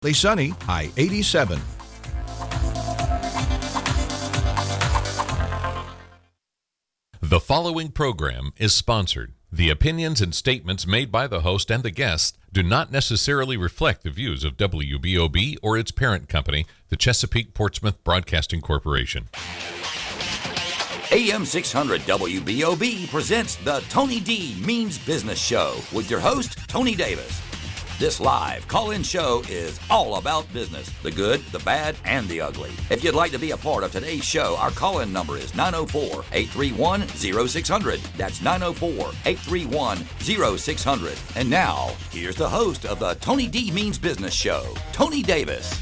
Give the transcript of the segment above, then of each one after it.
Sunny, high 87. The following program is sponsored. The opinions and statements made by the host and the guests do not necessarily reflect the views of WBOB or its parent company, the Chesapeake Portsmouth Broadcasting Corporation. AM 600 WBOB presents the Tony D. Means Business Show with your host, Tony Davis. This live call-in show is all about business, the good, the bad, and the ugly. If you'd like to be a part of today's show, our call-in number is 904-831-0600. That's 904-831-0600. And now, here's the host of the Tony D. Means Business Show, Tony Davis.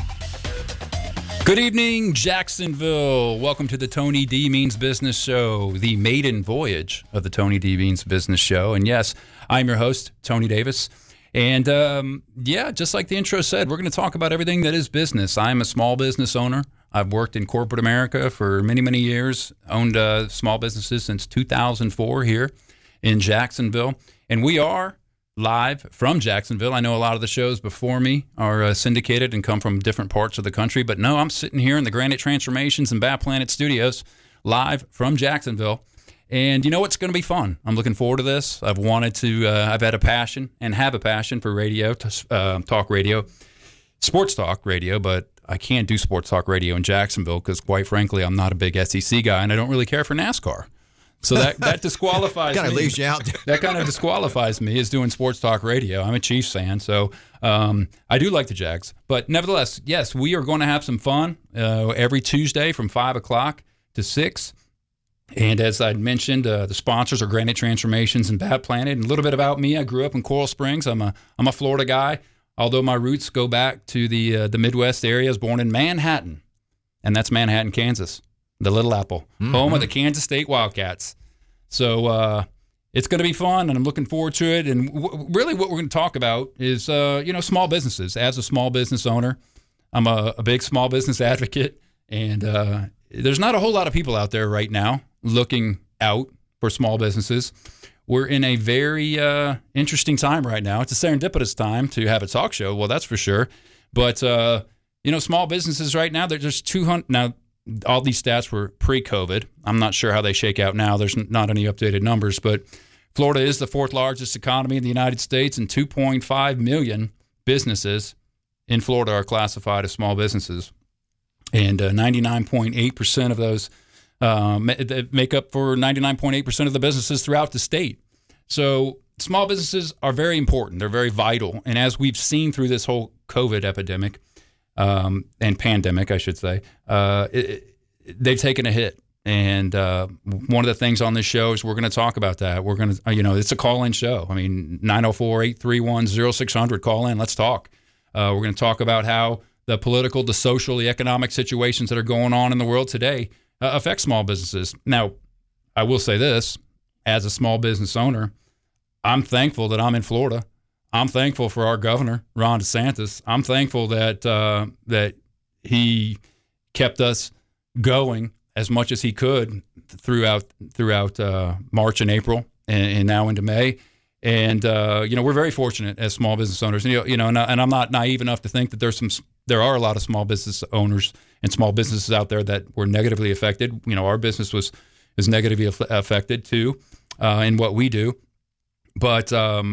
Good evening, Jacksonville. Welcome to the Tony D. Means Business Show, the maiden voyage of the Tony D. Means Business Show. And yes, I'm your host, Tony Davis. And just like the intro said, we're going to talk about everything that is business. I'm a small business owner. I've worked in corporate America for many, many years, owned small businesses since 2004 here in Jacksonville. And we are live from Jacksonville. I know a lot of the shows before me are syndicated and come from different parts of the country. But no, I'm sitting here in the Granite Transformations and Bat Planet Studios live from Jacksonville. And you know what's going to be fun? I'm looking forward to this. I've had a passion and have a passion for radio, talk radio, sports talk radio, but I can't do sports talk radio in Jacksonville because, quite frankly, I'm not a big SEC guy and I don't really care for NASCAR. So that disqualifies me. Kind of leaves you out. That kind of disqualifies me as doing sports talk radio. I'm a Chiefs fan, so I do like the Jags. But nevertheless, yes, we are going to have some fun every Tuesday from 5 o'clock to 6. And as I mentioned, the sponsors are Granite Transformations and Bat Planet. And a little bit about me: I grew up in Coral Springs. I'm a Florida guy, although my roots go back to the Midwest area. I was born in Manhattan, and that's Manhattan, Kansas, the Little Apple, home of the Kansas State Wildcats. So it's going to be fun, and I'm looking forward to it. And really, what we're going to talk about is small businesses. As a small business owner, I'm a big small business advocate, and there's not a whole lot of people out there right now looking out for small businesses. We're in a very interesting time right now. It's a serendipitous time to have a talk show. Well, that's for sure. But, small businesses right now, there's 200. Now, all these stats were pre-COVID. I'm not sure how they shake out now. There's not any updated numbers. But Florida is the fourth largest economy in the United States, and 2.5 million businesses in Florida are classified as small businesses. And 99.8% of those make up for 99.8% of the businesses throughout the state. So small businesses are very important. They're very vital. And as we've seen through this whole COVID epidemic and pandemic, I should say, they've taken a hit. And one of the things on this show is we're going to talk about that. We're going to, it's a call-in show. I mean, 904-831-0600, call in. Let's talk. We're going to talk about how the political, the social, the economic situations that are going on in the world today affect small businesses. Now, I will say this, as a small business owner, I'm thankful that I'm in Florida. I'm thankful for our governor, Ron DeSantis. I'm thankful that he kept us going as much as he could throughout March and April and now into May. And we're very fortunate as small business owners. And I'm not naive enough to think that there are a lot of small business owners and small businesses out there that were negatively affected. Our business is negatively affected too in what we do. But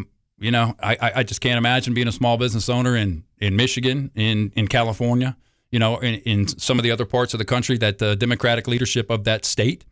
I just can't imagine being a small business owner in Michigan, in California, in some of the other parts of the country that the Democratic leadership of that state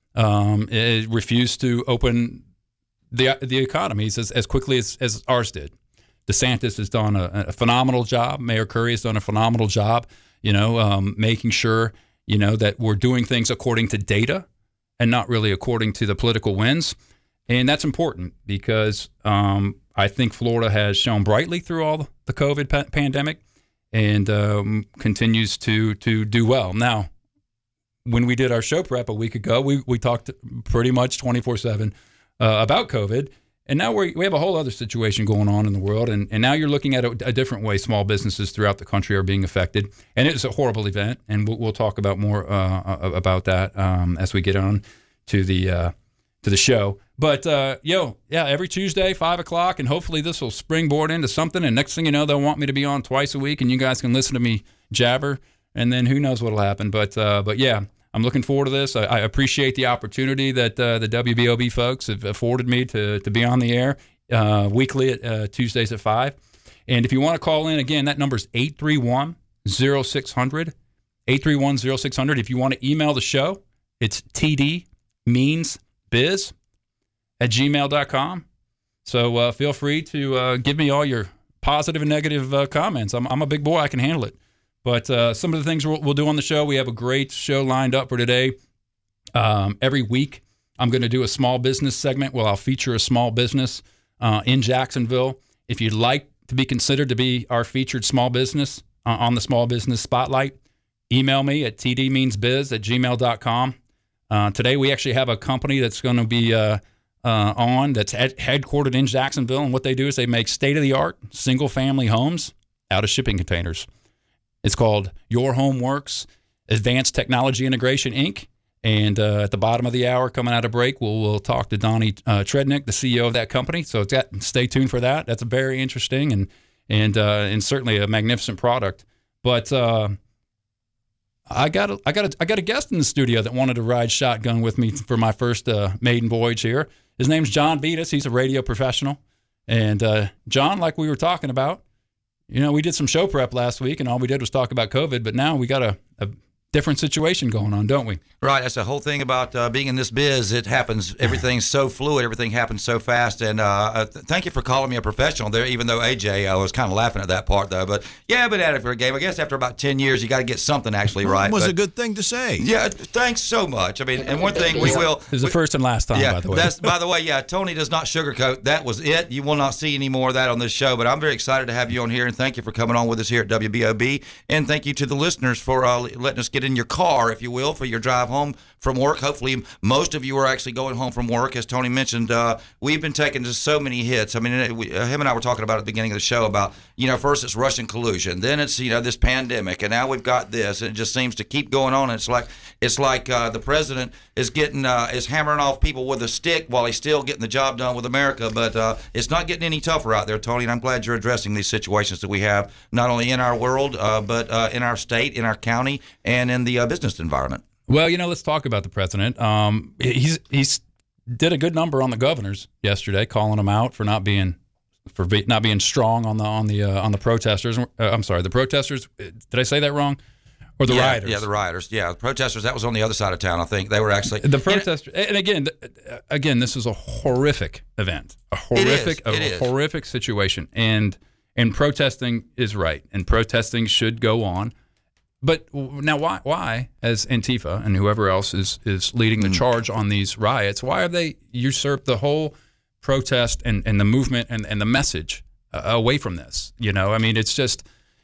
refused to open the economies as quickly as ours did. DeSantis has done a phenomenal job. Mayor Curry has done a phenomenal job, making sure, that we're doing things according to data and not really according to the political winds. And that's important because I think Florida has shown brightly through all the COVID pandemic and continues to do well. Now, when we did our show prep a week ago, we talked pretty much 24/7 about COVID. And now we have a whole other situation going on in the world, and now you're looking at a different way small businesses throughout the country are being affected. And it's a horrible event, and we'll talk about more about that as we get on to the show. But, every Tuesday, 5 o'clock, and hopefully this will springboard into something. And next thing you know, they'll want me to be on twice a week, and you guys can listen to me jabber, and then who knows what'll happen. But yeah, I'm looking forward to this. I appreciate the opportunity that the WBOB folks have afforded me to be on the air weekly at Tuesdays at 5. And if you want to call in, again, that number is 831-0600, 831-0600. If you want to email the show, it's tdmeansbiz@gmail.com. So feel free to give me all your positive and negative comments. I'm a big boy. I can handle it. But some of the things we'll do on the show, we have a great show lined up for today. Every week, I'm going to do a small business segment where I'll feature a small business in Jacksonville. If you'd like to be considered to be our featured small business on the Small Business Spotlight, email me at tdmeansbiz@gmail.com. Today, we actually have a company that's going to be that's headquartered in Jacksonville, and what they do is they make state-of-the-art single-family homes out of shipping containers. It's called Your Home Works Advanced Technology Integration, Inc. And at the bottom of the hour, coming out of break, we'll talk to Donnie Trednick, the CEO of that company. So stay tuned for that. That's a very interesting and certainly a magnificent product. But I got a guest in the studio that wanted to ride shotgun with me for my first maiden voyage here. His name's John Beatus. He's a radio professional. And John, like we were talking about, we did some show prep last week, and all we did was talk about COVID, but now we got a different situation going on, don't we? Right. That's the whole thing about being in this biz. It happens. Everything's so fluid. Everything happens so fast. And thank you for calling me a professional there, even though AJ, I was kind of laughing at that part, though. But yeah, I've been at it for a game. I guess after about 10 years, you got to get something actually right. It was a good thing to say. Yeah. Thanks so much. I mean, and one thing we will. It was the first and last time, by the way. By the way, yeah, Tony does not sugarcoat. That was it. You will not see any more of that on this show. But I'm very excited to have you on here, and thank you for coming on with us here at WBOB. And thank you to the listeners for letting us get in your car, if you will, for your drive home from work. Hopefully, most of you are actually going home from work. As Tony mentioned, we've been taking just so many hits. I mean, him and I were talking about at the beginning of the show about, first it's Russian collusion, then it's, this pandemic, and now we've got this, and it just seems to keep going on. It's like the president is is hammering off people with a stick while he's still getting the job done with America. But it's not getting any tougher out there, Tony, and I'm glad you're addressing these situations that we have, not only in our world, but in our state, in our county, and in the business environment. Well, let's talk about the president. He's did a good number on the governors yesterday, calling them out for not being strong on the protesters. I'm sorry, the protesters. Did I say that wrong? Or the rioters? Yeah, the rioters. Yeah, the protesters. That was on the other side of town. I think they were actually the protesters. And again, this is a horrific event, a horrific situation, and protesting is right, and protesting should go on. But now, why, as Antifa and whoever else is leading the charge on these riots, why have they usurped the whole protest and the movement and the message away from this? I mean, it's just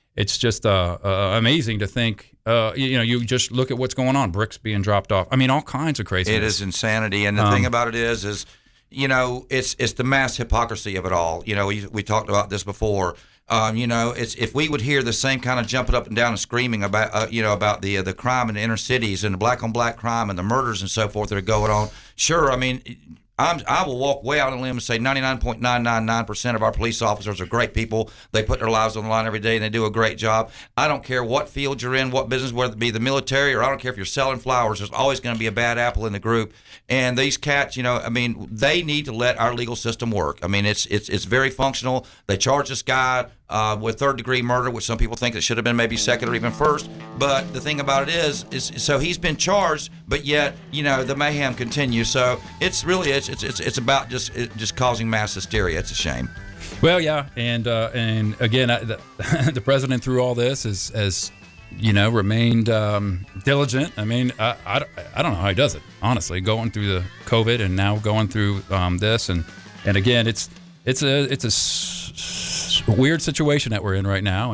amazing to think. You just look at what's going on, bricks being dropped off. I mean, all kinds of craziness. It is insanity, and the thing about it is it's the mass hypocrisy of it all. We talked about this before. It's if we would hear the same kind of jumping up and down and screaming about the crime in the inner cities and the black on black crime and the murders and so forth that are going on. Sure, I mean, I will walk way out on a limb and say 99.999% of our police officers are great people. They put their lives on the line every day and they do a great job. I don't care what field you're in, what business, whether it be the military or I don't care if you're selling flowers. There's always going to be a bad apple in the group. And these cats, they need to let our legal system work. I mean, it's very functional. They charge this guy with third-degree murder, which some people think it should have been maybe second or even first. But the thing about it is so he's been charged, but yet the mayhem continues. So it's really it's about just causing mass hysteria. It's a shame. Well, yeah, and again, the president through all this has remained diligent. I mean, I don't know how he does it, honestly, going through the COVID and now going through this, and again, it's a weird situation that we're in right now,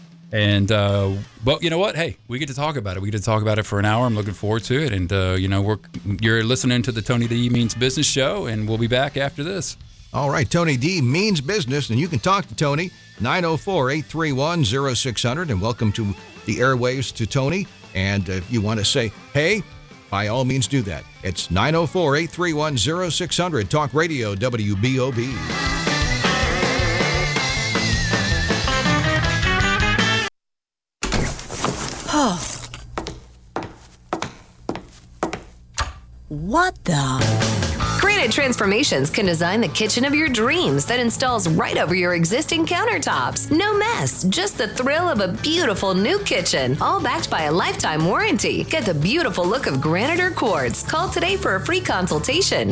but you know what? Hey, we get to talk about it. We get to talk about it for an hour. I'm looking forward to it, and you're listening to the Tony D Means Business Show, and we'll be back after this. All right, Tony D means business, and you can talk to Tony, 904-831-0600, and welcome to the airwaves to Tony. And if you want to say, hey, by all means do that. It's 904-831-0600. Talk Radio WBOB. What the? Granite Transformations can design the kitchen of your dreams that installs right over your existing countertops. No mess, just the thrill of a beautiful new kitchen, all backed by a lifetime warranty. Get the beautiful look of granite or quartz. Call today for a free consultation,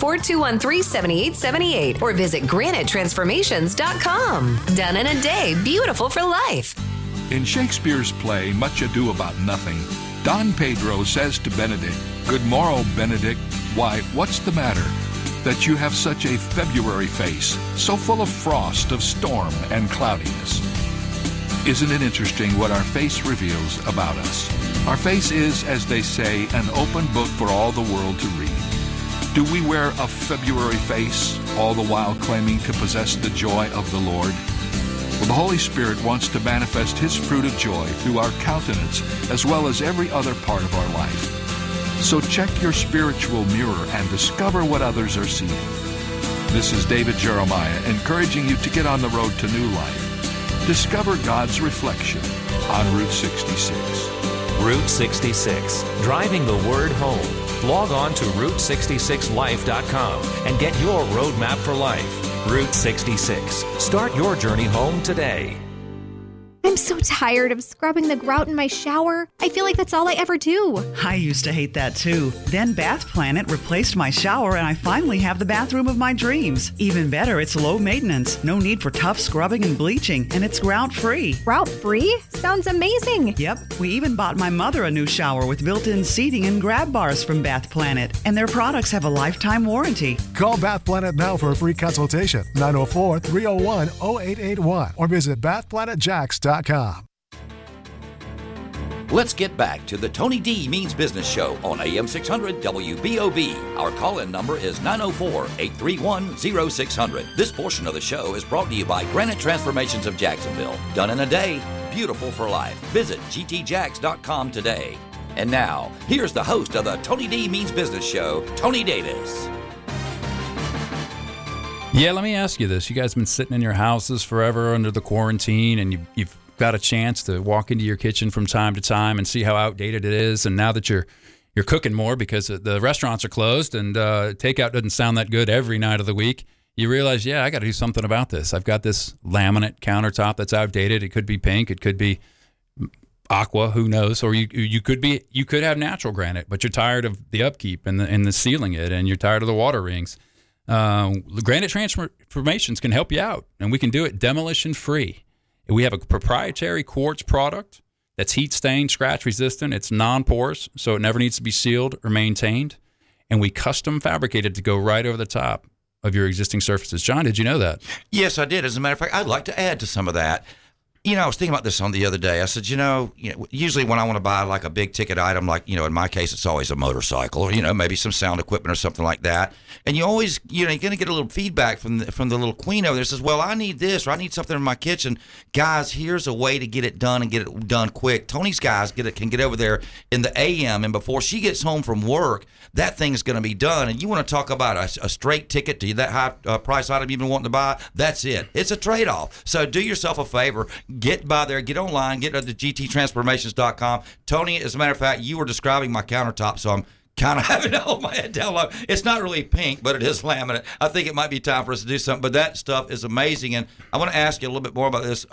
904-213-7878, or visit granitetransformations.com. Done in a day, beautiful for life. In Shakespeare's play, Much Ado About Nothing, Don Pedro says to Benedict, "Good morrow, Benedict. Why, what's the matter? That you have such a February face, so full of frost, of storm, and cloudiness." Isn't it interesting what our face reveals about us? Our face is, as they say, an open book for all the world to read. Do we wear a February face, all the while claiming to possess the joy of the Lord? Well, the Holy Spirit wants to manifest His fruit of joy through our countenance as well as every other part of our life. So check your spiritual mirror and discover what others are seeing. This is David Jeremiah encouraging you to get on the road to new life. Discover God's reflection on Route 66. Route 66, driving the word home. Log on to Route66Life.com and get your roadmap for life. Route 66. Start your journey home today. I'm so tired of scrubbing the grout in my shower. I feel like that's all I ever do. I used to hate that too. Then Bath Planet replaced my shower and I finally have the bathroom of my dreams. Even better, it's low maintenance. No need for tough scrubbing and bleaching, and it's grout-free. Grout-free? Sounds amazing. Yep. We even bought my mother a new shower with built-in seating and grab bars from Bath Planet, and their products have a lifetime warranty. Call Bath Planet now for a free consultation. 904-301-0881 or visit bathplanetjacks.com. Let's get back to the Tony D. Means Business Show on AM 600 WBOB. Our call-in number is 904-831-0600. This portion of the show is brought to you by Granite Transformations of Jacksonville. Done in a day, beautiful for life. Visit gtjacks.com today. And now, here's the host of the Tony D. Means Business Show, Tony Davis. Yeah, let me ask you this. You guys have been sitting in your houses forever under the quarantine, and you've got a chance to walk into your kitchen from time to time and see how outdated it is. And now that you're cooking more because the restaurants are closed and takeout doesn't sound that good every night of the week, you realize, yeah, I got to do something about this. I've got this laminate countertop that's outdated. It could be pink. It could be aqua. Who knows? Or you could have natural granite, but you're tired of the upkeep and the sealing it, and you're tired of the water rings. Granite Transformations can help you out, and we can do it demolition free. We have a proprietary quartz product that's heat stained, scratch resistant. It's non-porous, so it never needs to be sealed or maintained. And we custom fabricate it to go right over the top of your existing surfaces. John, did you know that? Yes, I did. As a matter of fact, I'd like to add to some of that. You know, I was thinking about this on the other day. I said, usually when I want to buy like a big ticket item, like, in my case, it's always a motorcycle or, maybe some sound equipment or something like that. And you always, you're going to get a little feedback from the little queen over there. Says, well, I need this, or I need something in my kitchen. Guys, here's a way to get it done and get it done quick. Tony's guys can get over there in the AM, and before she gets home from work, that thing's going to be done. And you want to talk about a straight ticket to that high price item you've been wanting to buy? That's it. It's a trade-off. So do yourself a favor. Get by there. Get online. Get to gttransformations.com. Tony, as a matter of fact, you were describing my countertop, so I'm kind of having to hold my head down low. It's not really pink, but it is laminate. I think it might be time for us to do something, but that stuff is amazing. And I want to ask you a little bit more about this.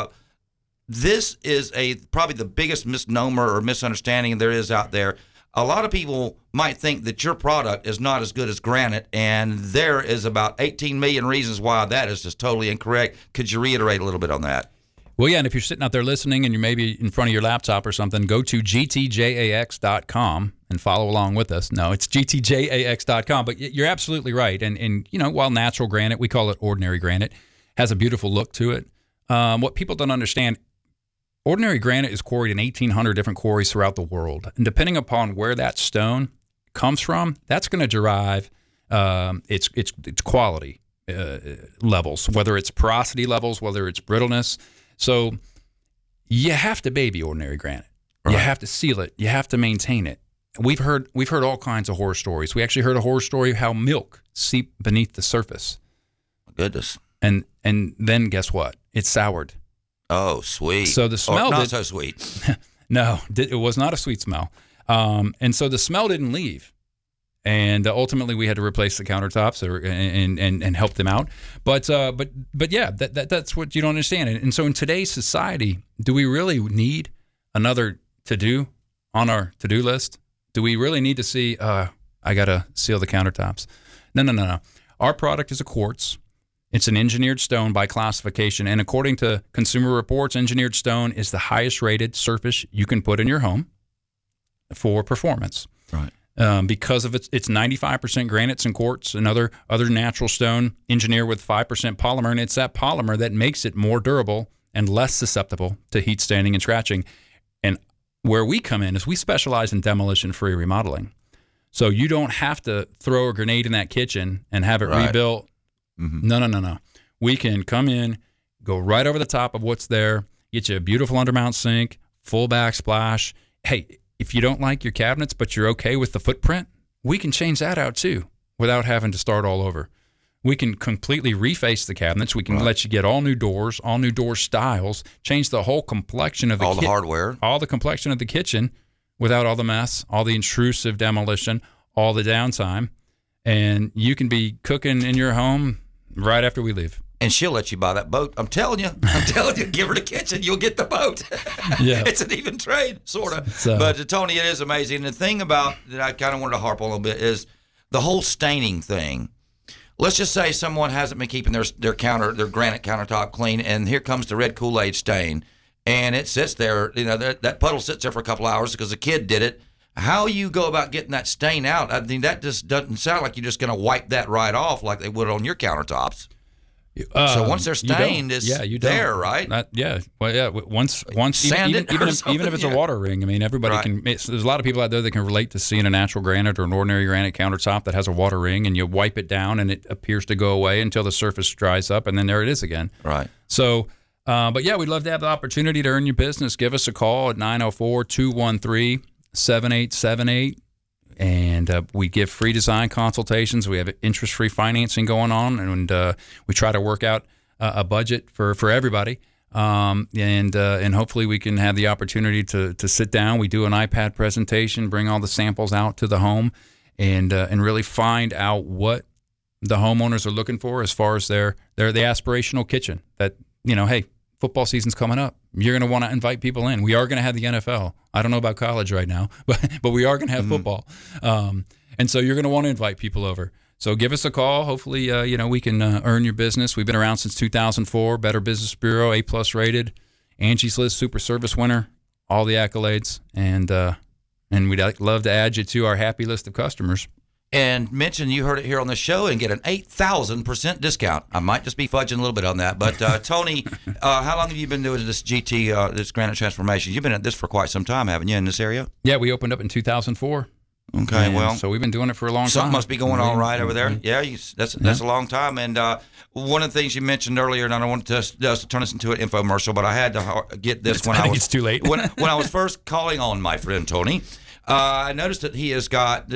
This is probably the biggest misnomer or misunderstanding there is out there. A lot of people might think that your product is not as good as granite, and there is about 18 million reasons why that is just totally incorrect. Could you reiterate a little bit on that? Well, yeah, and if you're sitting out there listening and you're maybe in front of your laptop or something, go to gtjax.com and follow along with us. No, it's gtjax.com, but you're absolutely right. And while natural granite, we call it ordinary granite, has a beautiful look to it. What people don't understand, ordinary granite is quarried in 1,800 different quarries throughout the world. And depending upon where that stone comes from, that's going to derive its quality levels, whether it's porosity levels, whether it's brittleness. So you have to baby ordinary granite. Right. You have to seal it. You have to maintain it. we've heard all kinds of horror stories. We actually heard a horror story of how milk seeped beneath the surface. Goodness. And then guess what? It soured. Oh, sweet. So the smell not so sweet. No, it was not a sweet smell. And so the smell didn't leave. And ultimately, we had to replace the countertops and help them out. But yeah, that's what you don't understand. And so in today's society, do we really need another to-do on our to-do list? Do we really need to see, I got to seal the countertops? No. Our product is a quartz. It's an engineered stone by classification. And according to Consumer Reports, engineered stone is the highest rated surface you can put in your home for performance. Right. Because of it's 95% granites and quartz and other natural stone engineered with 5% polymer, and it's that polymer that makes it more durable and less susceptible to heat staining and scratching. And where we come in is we specialize in demolition-free remodeling. So you don't have to throw a grenade in that kitchen and have it rebuilt. Mm-hmm. No. We can come in, go right over the top of what's there, get you a beautiful undermount sink, full backsplash. Hey, if you don't like your cabinets, but you're okay with the footprint, we can change that out too without having to start all over. We can completely reface the cabinets. We can let you get all new door styles, change the whole complexion of the the hardware, all the complexion of the kitchen without all the mess, all the intrusive demolition, all the downtime. And you can be cooking in your home right after we leave. And she'll let you buy that boat. I'm telling you, give her the kitchen, you'll get the boat. Yeah. It's an even trade, sort of. So. But Tony, it is amazing. And the thing about that I kind of wanted to harp on a little bit is the whole staining thing. Let's just say someone hasn't been keeping their granite countertop clean, and here comes the red Kool-Aid stain, and it sits there. You know, that puddle sits there for a couple hours because a kid did it. How you go about getting that stain out? I mean, that just doesn't sound like you're just going to wipe that right off like they would on your countertops. So once they're stained, it's there, right? Once even if it's a water ring, I mean, everybody can. There's a lot of people out there that can relate to seeing a natural granite or an ordinary granite countertop that has a water ring, and you wipe it down, and it appears to go away until the surface dries up, and then there it is again. Right. So, but yeah, we'd love to have the opportunity to earn your business. Give us a call at 904-213-7878. And we give free design consultations. We have interest-free financing going on, and we try to work out a budget for everybody. And hopefully we can have the opportunity to sit down. We do an iPad presentation, bring all the samples out to the home, and really find out what the homeowners are looking for as far as the aspirational kitchen. That, hey, football season's coming up. You're going to want to invite people in. We are going to have the NFL. I don't know about college right now, but we are going to have football. And so you're going to want to invite people over. So give us a call. Hopefully, we can earn your business. We've been around since 2004, Better Business Bureau, A+ rated, Angie's List Super Service winner, all the accolades. And we'd love to add you to our happy list of customers. And mention you heard it here on the show and get an 8,000% discount. I might just be fudging a little bit on that. But Tony, how long have you been doing this GT, this Granite Transformation? You've been at this for quite some time, haven't you, in this area? Yeah, we opened up in 2004. Okay, well. So we've been doing it for a long time. Something must be going on right over there. Yeah, that's a long time. And one of the things you mentioned earlier, and I don't want to turn this into an infomercial, but I had to get this I think it's too late. when I was first calling on my friend Tony, I noticed that he has got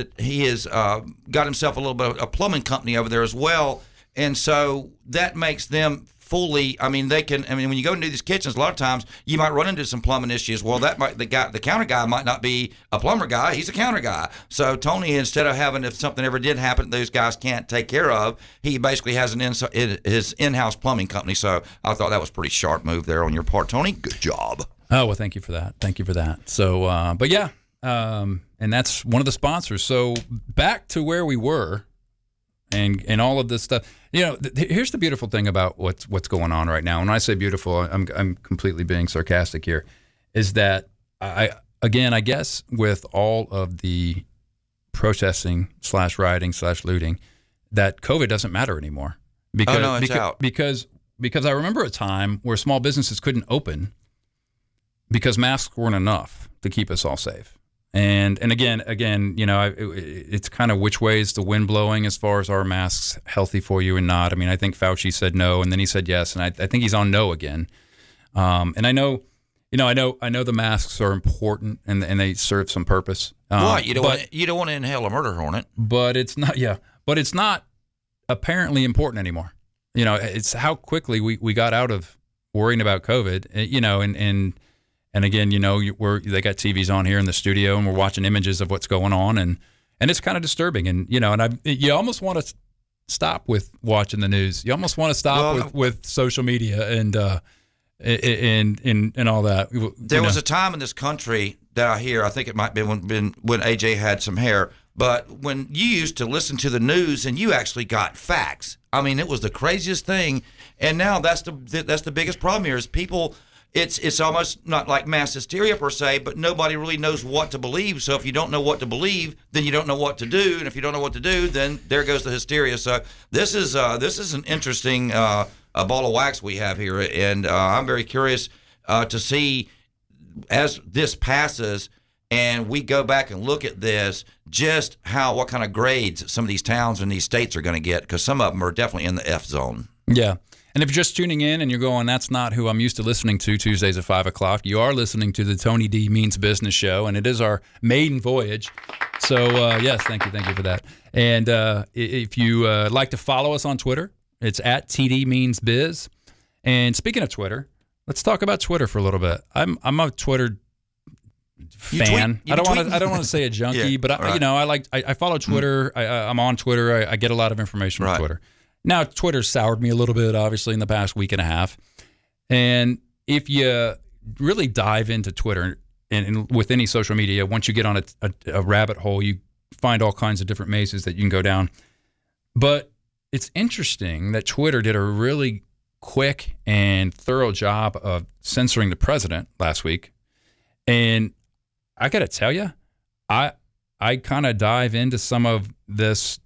himself a little bit of a plumbing company over there as well, and so that makes them fully. I mean, when you go into these kitchens, a lot of times you might run into some plumbing issues. Well, the counter guy might not be a plumber guy; he's a counter guy. So Tony, instead of having, if something ever did happen, those guys can't take care of, he basically has his in-house plumbing company. So I thought that was a pretty sharp move there on your part, Tony. Good job. Oh well, thank you for that. So, but yeah. And that's one of the sponsors. So back to where we were, and all of this stuff. Here's the beautiful thing about what's going on right now. When I say beautiful, I'm completely being sarcastic here. Is that I guess with all of the protesting / rioting / looting, that COVID doesn't matter anymore. It's out. Because I remember a time where small businesses couldn't open because masks weren't enough to keep us all safe. And again, it's kind of which way is the wind blowing as far as are masks healthy for you and not. I mean, I think Fauci said no, and then he said yes, and I think he's on no again. And I know the masks are important and they serve some purpose. Right, you don't want to inhale a murder hornet. But it's not. Yeah, but it's not apparently important anymore. You know, it's how quickly we got out of worrying about COVID. You know, and again, you know, they got TVs on here in the studio, and we're watching images of what's going on, and it's kind of disturbing. And you know, and you almost want to stop with watching the news. You almost want to stop with social media and all that. There was a time in this country that I hear, I think it might be when AJ had some hair, but when you used to listen to the news and you actually got facts. I mean, it was the craziest thing. And now that's the biggest problem here is people. It's almost not like mass hysteria per se, but nobody really knows what to believe. So if you don't know what to believe, then you don't know what to do, and if you don't know what to do, then there goes the hysteria. So this is an interesting ball of wax we have here, and I'm very curious to see as this passes and we go back and look at this, just what kind of grades some of these towns and these states are going to get, because some of them are definitely in the F zone. Yeah. And if you're just tuning in and you're going, that's not who I'm used to listening to Tuesdays at 5 o'clock, you are listening to the Tony D Means Business Show, and it is our maiden voyage. So, yes, thank you for that. And if you like to follow us on Twitter, it's at TD Means Biz. And speaking of Twitter, let's talk about Twitter for a little bit. I'm a Twitter fan. I don't want to say a junkie, yeah, but I follow Twitter. I'm on Twitter. I get a lot of information from Twitter. Now, Twitter's soured me a little bit, obviously, in the past week and a half. And if you really dive into Twitter and with any social media, once you get on a rabbit hole, you find all kinds of different mazes that you can go down. But it's interesting that Twitter did a really quick and thorough job of censoring the president last week. And I got to tell you, I kind of dive into some of this,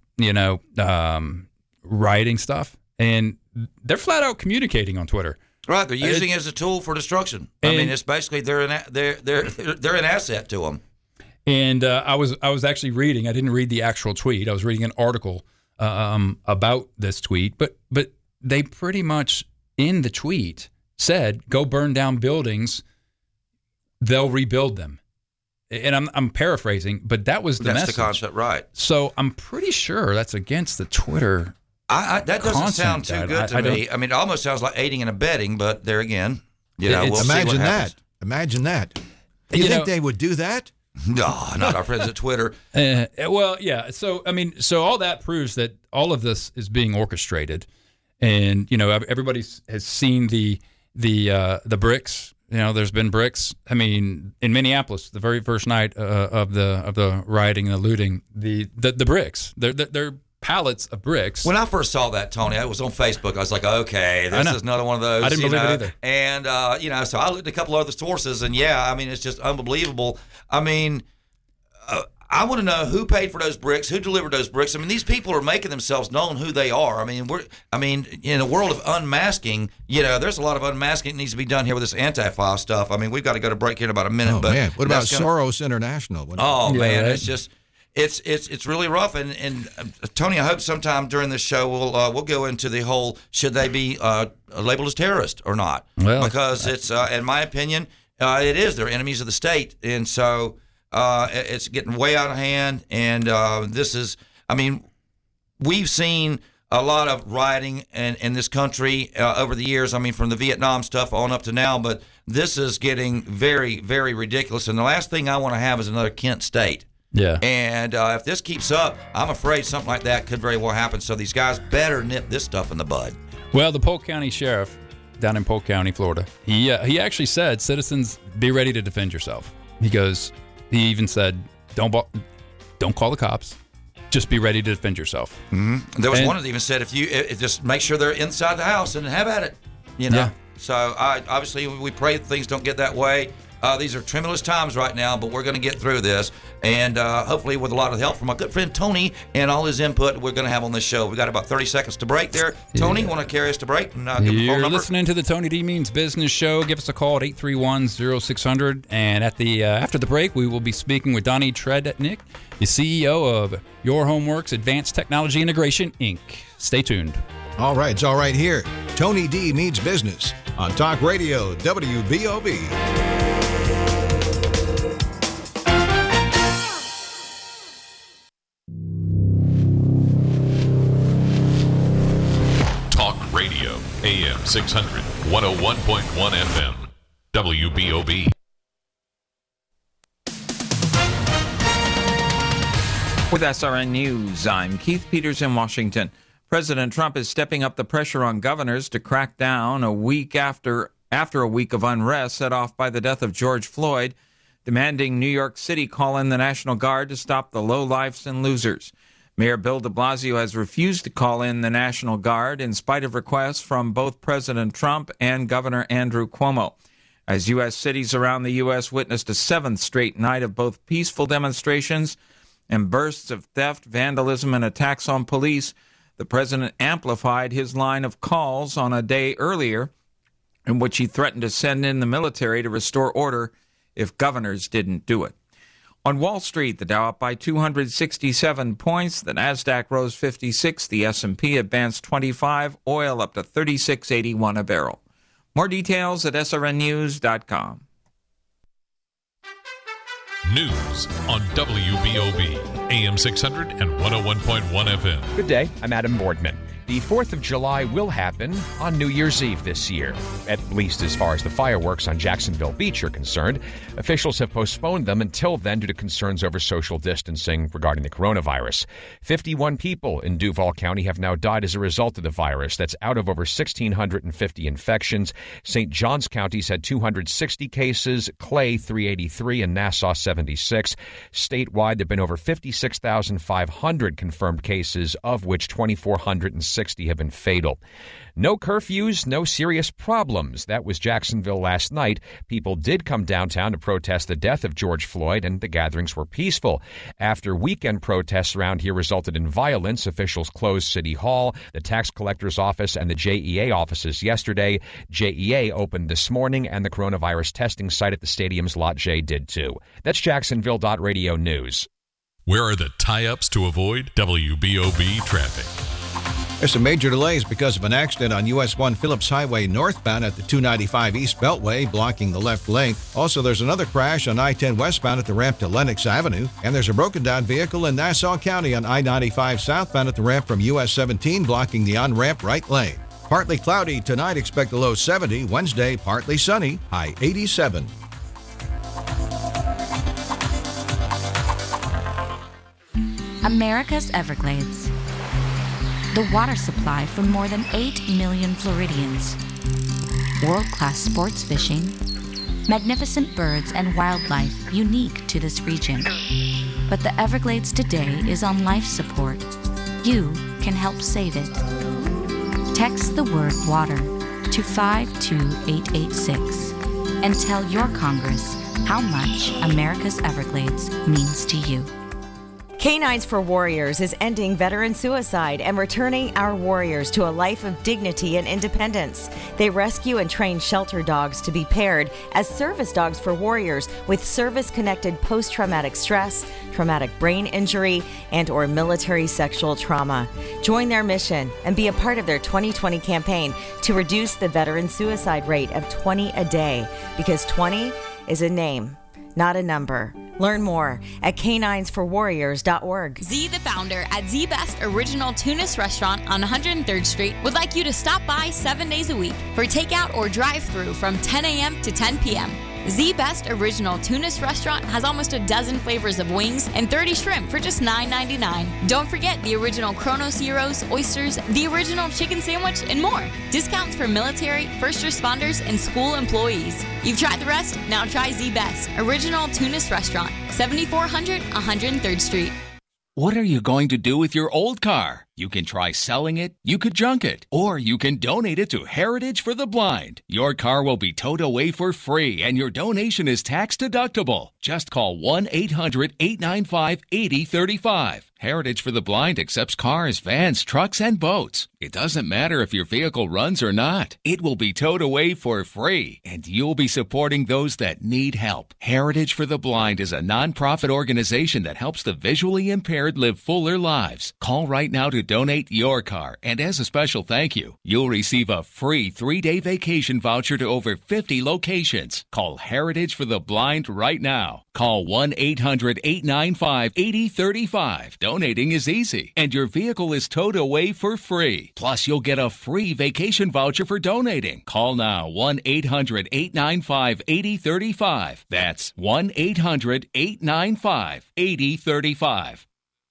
writing stuff, and they're flat out communicating on Twitter. Right, they're using it as a tool for destruction. I mean, it's basically they're an asset to them. And I was actually reading. I didn't read the actual tweet. I was reading an article about this tweet, but they pretty much in the tweet said, "Go burn down buildings. They'll rebuild them." And I'm paraphrasing, but that was the message. That's the concept, right? So I'm pretty sure that's against the Twitter. That doesn't sound too good to me. I mean, it almost sounds like aiding and abetting, but there again, we'll imagine that. Imagine that. You think they would do that? No, not our friends at Twitter. Well, yeah. So so all that proves that all of this is being orchestrated, and everybody has seen the bricks. There's been bricks. I mean, in Minneapolis, the very first night of the rioting and the looting, the bricks. They're pallets of bricks. When I first saw that, Tony, I was on Facebook. I was like, okay, this is another one of those. I didn't believe it either. And, so I looked at a couple other sources, and it's just unbelievable. I mean, I want to know who paid for those bricks, who delivered those bricks. I mean, these people are making themselves known who they are. I mean, in a world of unmasking, there's a lot of unmasking that needs to be done here with this Antifa stuff. I mean, we've got to go to break here in about a minute. Oh, but man. What about Soros International? Man, right? It's just... It's really rough, and Tony, I hope sometime during this show we'll go into the whole should they be labeled as terrorists or not? Well, because it's in my opinion it is. They're enemies of the state, and so it's getting way out of hand. And we've seen a lot of rioting in this country over the years. I mean, from the Vietnam stuff on up to now, but this is getting very, very ridiculous. And the last thing I want to have is another Kent State. Yeah. And if this keeps up, I'm afraid something like that could very well happen. So these guys better nip this stuff in the bud. Well, the Polk County Sheriff down in Polk County, Florida, he actually said, citizens, be ready to defend yourself. He even said, don't call the cops. Just be ready to defend yourself. Mm-hmm. There was one that even said, if just make sure they're inside the house and have at it. Yeah. So obviously we pray that things don't get that way. These are tremendous times right now, but we're going to get through this. And hopefully with a lot of help from my good friend Tony and all his input we're going to have on this show. We've got about 30 seconds to break there. Tony, want to carry us to break? And, give the phone number? Listening to the Tony D Means Business Show. Give us a call at 831-0600. And at the after the break, we will be speaking with Donnie Trednick, the CEO of Your Homeworks Advanced Technology Integration, Inc. Stay tuned. All right, it's all right here. Tony D Means Business on Talk Radio WBOB. AM600, 101.1 FM, WBOB. With SRN News, I'm Keith Peters in Washington. President Trump is stepping up the pressure on governors to crack down a week after a week of unrest set off by the death of George Floyd, demanding New York City call in the National Guard to stop the lowlifes and losers. Mayor Bill de Blasio has refused to call in the National Guard in spite of requests from both President Trump and Governor Andrew Cuomo. As U.S. cities around the U.S. witnessed a seventh straight night of both peaceful demonstrations and bursts of theft, vandalism, and attacks on police, the president amplified his line of calls on a day earlier in which he threatened to send in the military to restore order if governors didn't do it. On Wall Street, the Dow up by 267 points, the Nasdaq rose 56, the S&P advanced 25, oil up to $36.81 a barrel. More details at srnnews.com. News on WBOB, AM 600 and 101.1 FM. Good day, I'm Adam Boardman. The 4th of July will happen on New Year's Eve this year, at least as far as the fireworks on Jacksonville Beach are concerned. Officials have postponed them until then due to concerns over social distancing regarding the coronavirus. 51 people in Duval County have now died as a result of the virus. That's out of over 1,650 infections. St. Johns County's had 260 cases, Clay 383, and Nassau 76. Statewide, there have been over 56,500 confirmed cases, of which 2,460 have been fatal. No curfews, no serious problems. That was Jacksonville last night. People did come downtown to protest the death of George Floyd, and the gatherings were peaceful. After weekend protests around here resulted in violence, officials closed City Hall, the tax collector's office, and the JEA offices yesterday. JEA opened this morning, and the coronavirus testing site at the stadium's Lot J did too. That's Jacksonville.radio news. Where are the tie-ups to avoid WBOB traffic? There's some major delays because of an accident on US 1 Phillips Highway northbound at the 295 East Beltway, blocking the left lane. Also, there's another crash on I-10 westbound at the ramp to Lenox Avenue. And there's a broken-down vehicle in Nassau County on I-95 southbound at the ramp from US 17, blocking the on-ramp right lane. Partly cloudy tonight, expect a low 70. Wednesday, partly sunny, high 87. America's Everglades. The water supply for more than 8 million Floridians. World-class sports fishing, magnificent birds and wildlife unique to this region. But the Everglades today is on life support. You can help save it. Text the word water to 52886 and tell your Congress how much America's Everglades means to you. Canines for Warriors is ending veteran suicide and returning our warriors to a life of dignity and independence. They rescue and train shelter dogs to be paired as service dogs for warriors with service-connected post-traumatic stress, traumatic brain injury, and or military sexual trauma. Join their mission and be a part of their 2020 campaign to reduce the veteran suicide rate of 20 a day, because 20 is a name, not a number. Learn more at caninesforwarriors.org. Z, the founder at Z Best Original Tunis Restaurant on 103rd Street, would like you to stop by 7 days a week for takeout or drive-through from 10 a.m. to 10 p.m. Z Best Original Tunis Restaurant has almost a dozen flavors of wings and 30 shrimp for just $9.99. Don't forget the original Kronos Gyros, oysters, the original chicken sandwich, and more. Discounts for military, first responders, and school employees. You've tried the rest, now try Z Best Original Tunis Restaurant, 7400 103rd Street. What are you going to do with your old car? You can try selling it, you could junk it, or you can donate it to Heritage for the Blind. Your car will be towed away for free, and your donation is tax deductible. Just call 1-800-895-8035. Heritage for the Blind accepts cars, vans, trucks, and boats. It doesn't matter if your vehicle runs or not. It will be towed away for free, and you'll be supporting those that need help. Heritage for the Blind is a nonprofit organization that helps the visually impaired live fuller lives. Call right now to donate your car, and as a special thank you, you'll receive a free 3-day vacation voucher to over 50 locations. Call Heritage for the Blind right now. Call 1-800-895-8035. Donating is easy, and your vehicle is towed away for free. Plus, you'll get a free vacation voucher for donating. Call now, 1-800-895-8035. That's 1-800-895-8035.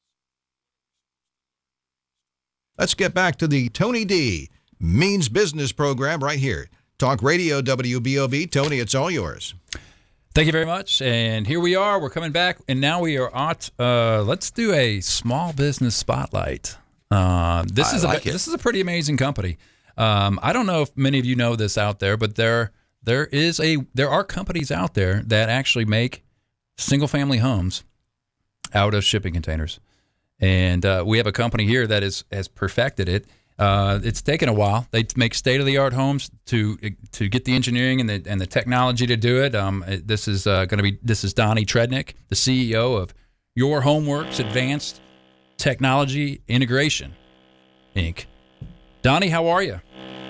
Let's get back to the Tony D. Means Business program right here. Talk Radio WBOB. Tony, it's all yours. Thank you very much. And here we are. We're coming back, and now we are at. Let's do a small business spotlight. This is a pretty amazing company. I don't know if many of you know this out there, but there are companies out there that actually make single family homes out of shipping containers, and we have a company here that has perfected it. It's taken a while. They make state-of-the-art homes to get the engineering and the technology to do it. This is Donnie Trednick, the CEO of Your Homeworks Advanced Technology Integration, Inc. Donnie, how are you?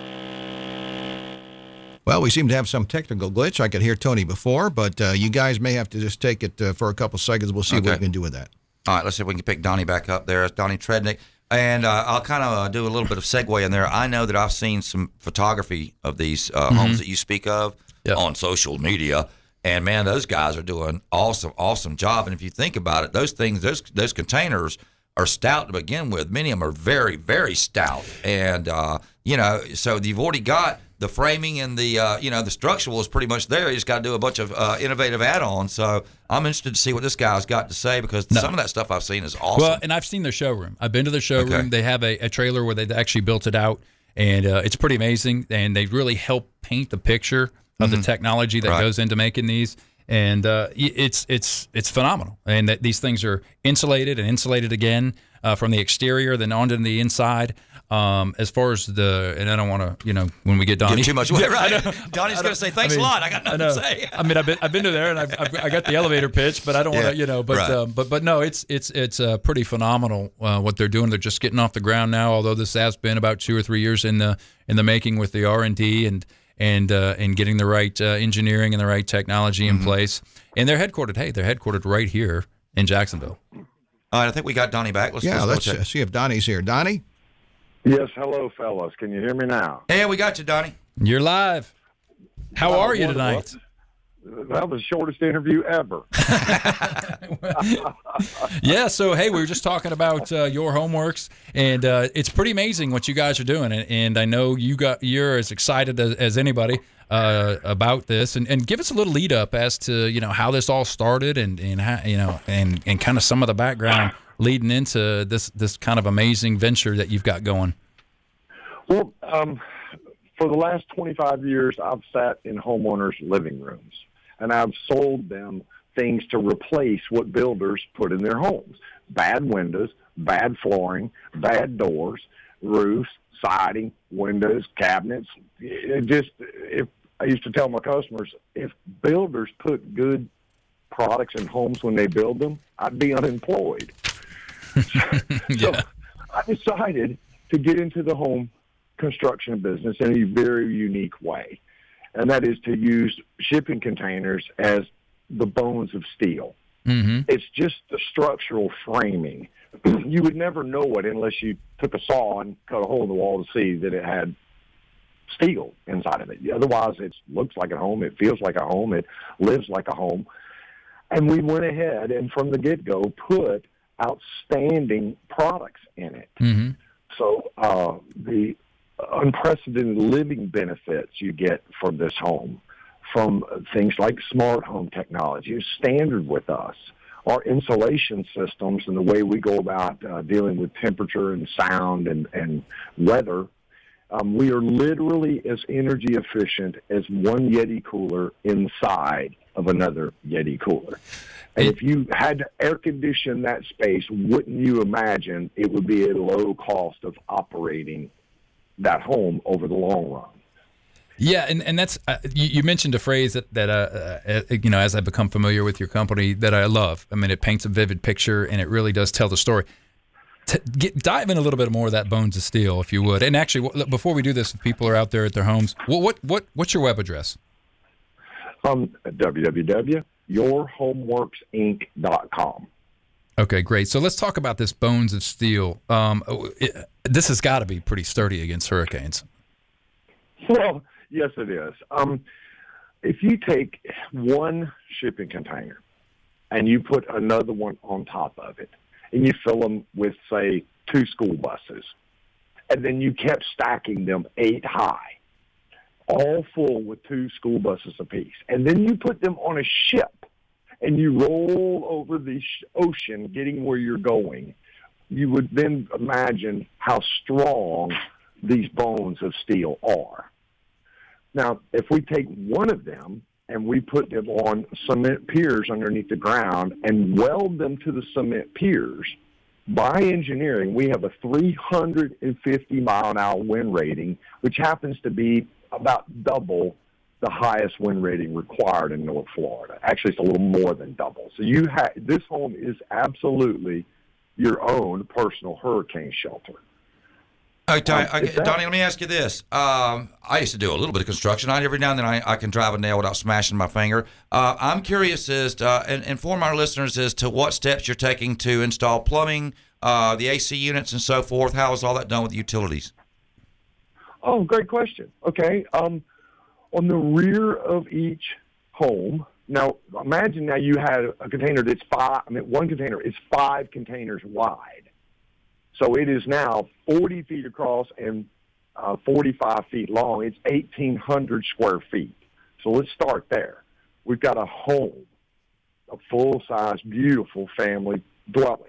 Well, we seem to have some technical glitch. I could hear Tony before, but you guys may have to just take it for a couple seconds. We'll see what we can do with that. All right, let's see if we can pick Donnie back up there. It's Donnie Trednick. And I'll kind of do a little bit of segue in there. I know that I've seen some photography of these homes that you speak of on social media. And, man, those guys are doing awesome job. And if you think about it, those containers are stout to begin with. Many of them are very, very stout. And, so you've already got the framing and the structural is pretty much there. You just got to do a bunch of innovative add-ons. So I'm interested to see what this guy's got to say because some of that stuff I've seen is awesome. Well, and I've seen their showroom. I've been to their showroom. Okay. They have a trailer where they actually built it out, and it's pretty amazing. And they really help paint the picture of the technology that goes into making these. And it's phenomenal. And that these things are insulated and insulated again from the exterior, then onto the inside. As far as and I don't want to, when we get Donnie. Give too much away, right? Donnie's going to say, thanks a lot. I got nothing to say. I mean, I've been to there, and I got the elevator pitch, but I don't want to, but no, it's pretty phenomenal what they're doing. They're just getting off the ground now, although this has been about 2 or 3 years in the making with the R&D and getting the right engineering and the right technology in place. And they're headquartered right here in Jacksonville. All right, I think we got Donnie back. Let's see if Donnie's here. Donnie? Yes, hello, fellas. Can you hear me now? Hey, we got you, Donnie. You're live. How are you tonight? That was the shortest interview ever. Yeah, so, hey, we were just talking about Your Homeworks, and it's pretty amazing what you guys are doing, and I know you're as excited as anybody about this, and give us a little lead up as to, how this all started and how, and kind of some of the background leading into this kind of amazing venture that you've got going. Well, for the last 25 years, I've sat in homeowners' living rooms, and I've sold them things to replace what builders put in their homes. Bad windows, bad flooring, bad doors, roofs, siding, windows, cabinets. If I used to tell my customers, if builders put good products in homes when they build them, I'd be unemployed. So I decided to get into the home construction business in a very unique way, and that is to use shipping containers as the bones of steel. Mm-hmm. It's just the structural framing. You would never know it unless you took a saw and cut a hole in the wall to see that it had steel inside of it. Otherwise, it looks like a home, it feels like a home, it lives like a home. And we went ahead and from the get-go put outstanding products in it. Mm-hmm. So the unprecedented living benefits you get from this home, from things like smart home technology, is standard with us. Our insulation systems and the way we go about dealing with temperature and sound and weather, we are literally as energy efficient as one Yeti cooler inside of another Yeti cooler. And if you had to air condition that space, wouldn't you imagine it would be a low cost of operating that home over the long run? Yeah, and that's you mentioned a phrase that as I become familiar with your company, that I love. I mean, it paints a vivid picture, and it really does tell the story. Dive in a little bit more of that bones of steel, if you would. And actually, before we do this, if people are out there at their homes, what's your web address? www.yourhomeworks.com. yourhomeworksinc.com. Okay, great. So let's talk about this Bones of Steel. This has got to be pretty sturdy against hurricanes. Well, yes, it is. If you take one shipping container and you put another one on top of it, and you fill them with, say, 2 school buses, and then you kept stacking them 8 high, all full with 2 school buses apiece, and then you put them on a ship, and you roll over the ocean getting where you're going, you would then imagine how strong these bones of steel are. Now, if we take one of them and we put them on cement piers underneath the ground and weld them to the cement piers, by engineering, we have a 350-mile-an-hour wind rating, which happens to be about double the highest wind rating required in North Florida. Actually, it's a little more than double. So this home is absolutely your own personal hurricane shelter. Okay, Donnie, let me ask you this. I used to do a little bit of construction. Every now and then I can drive a nail without smashing my finger. I'm curious and inform our listeners as to what steps you're taking to install plumbing, the AC units, and so forth. How is all that done with the utilities? Oh, great question. Okay. On the rear of each home, now imagine now you had a container that's one container is 5 containers wide. So it is now 40 feet across and 45 feet long. It's 1,800 square feet. So let's start there. We've got a home, a full-size, beautiful family dwelling.